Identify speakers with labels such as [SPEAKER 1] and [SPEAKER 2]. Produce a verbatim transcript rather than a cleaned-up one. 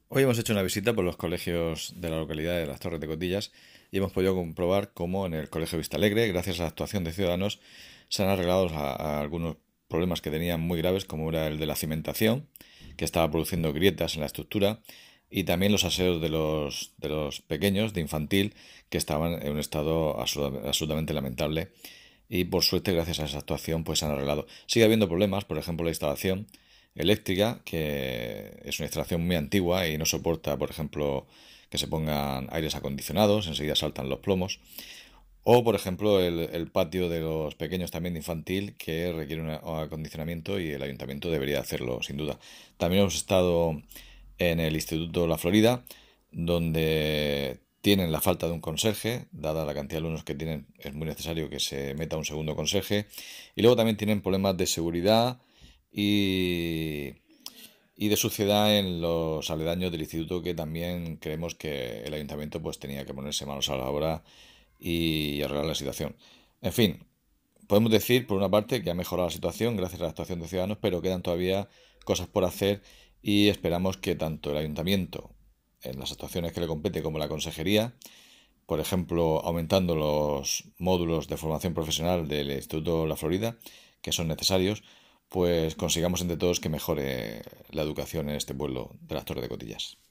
[SPEAKER 1] Hoy hemos hecho una visita por los colegios de la localidad de las Torres de Cotillas y hemos podido comprobar cómo en el Colegio Vistalegre, gracias a la actuación de ciudadanos, se han arreglado a, a algunos problemas que tenían muy graves, como era el de la cimentación, que estaba produciendo grietas en la estructura, y también los aseos de los, de los pequeños, de infantil, que estaban en un estado absolut- absolutamente lamentable. Y por suerte, gracias a esa actuación, pues se han arreglado. Sigue habiendo problemas, por ejemplo, la instalación eléctrica, que es una instalación muy antigua y no soporta, por ejemplo, que se pongan aires acondicionados, enseguida saltan los plomos. O, por ejemplo, el, el patio de los pequeños también de infantil, que requiere un acondicionamiento y el ayuntamiento debería hacerlo, sin duda. También hemos estado en el Instituto La Florida, donde tienen la falta de un conserje, dada la cantidad de alumnos que tienen, es muy necesario que se meta un segundo conserje. Y luego también tienen problemas de seguridad y, y de suciedad en los aledaños del instituto, que también creemos que el ayuntamiento pues tenía que ponerse manos a la obra y arreglar la situación. En fin, podemos decir por una parte que ha mejorado la situación gracias a la actuación de ciudadanos, pero quedan todavía cosas por hacer y esperamos que tanto el ayuntamiento, en las actuaciones que le compete, como la consejería, por ejemplo, aumentando los módulos de formación profesional del Instituto La Florida, que son necesarios, pues consigamos entre todos que mejore la educación en este pueblo de las Torres de Cotillas.